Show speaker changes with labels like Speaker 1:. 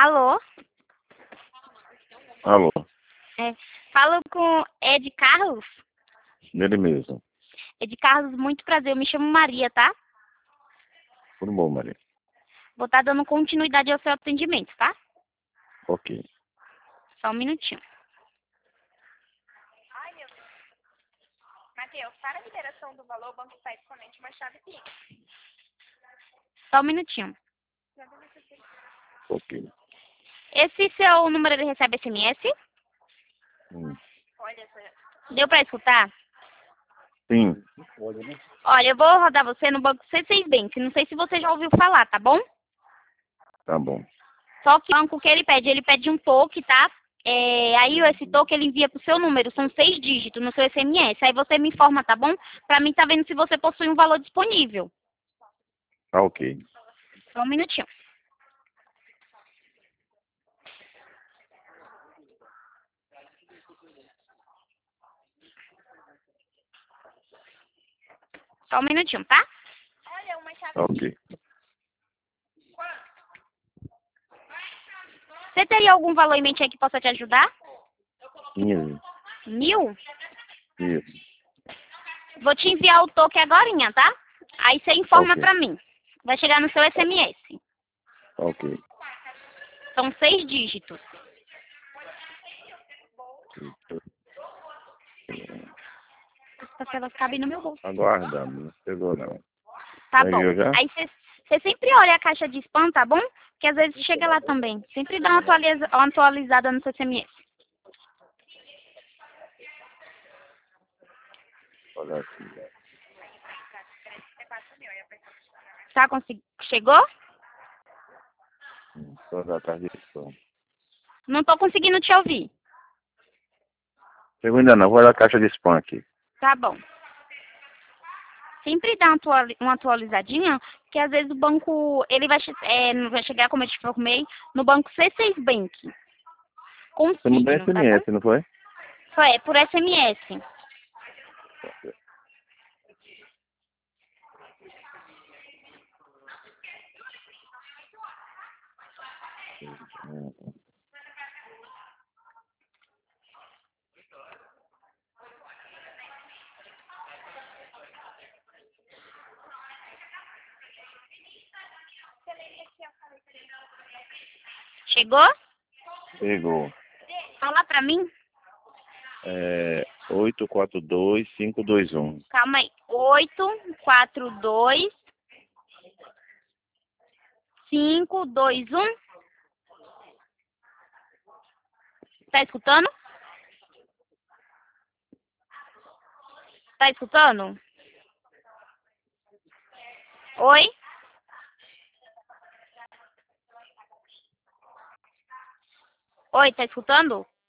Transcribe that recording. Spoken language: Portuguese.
Speaker 1: Alô?
Speaker 2: Alô,
Speaker 1: É, falo com Ed Carlos.
Speaker 2: nele mesmo.
Speaker 1: Ed Carlos, muito prazer. Eu me chamo Maria, tá?
Speaker 2: Tudo bom, Maria?
Speaker 1: Vou estar dando continuidade ao seu atendimento, tá?
Speaker 2: Ok.
Speaker 1: Só um minutinho.
Speaker 3: Matheus, para a liberação do valor, o banco está disponível uma chave PIX.
Speaker 1: Só um minutinho.
Speaker 2: Ok.
Speaker 1: Esse seu número, ele recebe SMS?
Speaker 3: Olha,
Speaker 1: Deu pra escutar?
Speaker 2: Sim.
Speaker 1: Olha, eu vou rodar você no banco C6 Bank. Não sei se você já ouviu falar, tá bom?
Speaker 2: Tá bom.
Speaker 1: Só que o banco que ele pede um toque, tá? Aí esse toque ele envia pro seu número, são 6 dígitos no seu SMS. Aí você me informa, tá bom? Pra mim tá vendo se você possui um valor disponível.
Speaker 2: Tá ok.
Speaker 1: Só um minutinho. Só um minutinho, tá?
Speaker 3: olha uma chave
Speaker 2: Tá ok.
Speaker 1: Você teria algum valor em mente aí que possa te ajudar?
Speaker 2: 15.
Speaker 1: 1.000?
Speaker 2: Isso.
Speaker 1: Vou te enviar o toque agorinha, tá? Aí você informa
Speaker 2: Ok.
Speaker 1: pra mim. Vai chegar no seu SMS.
Speaker 2: Tá ok.
Speaker 1: São 6 dígitos. As parcelas cabem no meu bolso.
Speaker 2: Aguardando. Não chegou não.
Speaker 1: Tá
Speaker 2: Já
Speaker 1: bom.
Speaker 2: viu já?
Speaker 1: Aí você sempre olha a caixa de spam, tá bom? Que às vezes chega lá também. Sempre dá uma atualizada no seu SMS.
Speaker 2: Olha aqui.
Speaker 1: Tá? Chegou?
Speaker 2: Só da tarde de som.
Speaker 1: Não tô conseguindo te ouvir.
Speaker 2: Chegou ainda não. Vou olhar a caixa de spam aqui.
Speaker 1: Tá bom. Sempre dá uma atualizadinha, que às vezes o banco, ele não vai chegar, como eu te informei, no banco C6 Bank. Com
Speaker 2: Você mandou
Speaker 1: signo, tá bom?
Speaker 2: SMS, não foi?
Speaker 1: Só é por SMS. Chegou?
Speaker 2: Chegou.
Speaker 1: Fala pra mim.
Speaker 2: 842521.
Speaker 1: Calma aí. 842 521. Tá escutando? Tá escutando? Oi? Oi, tá escutando?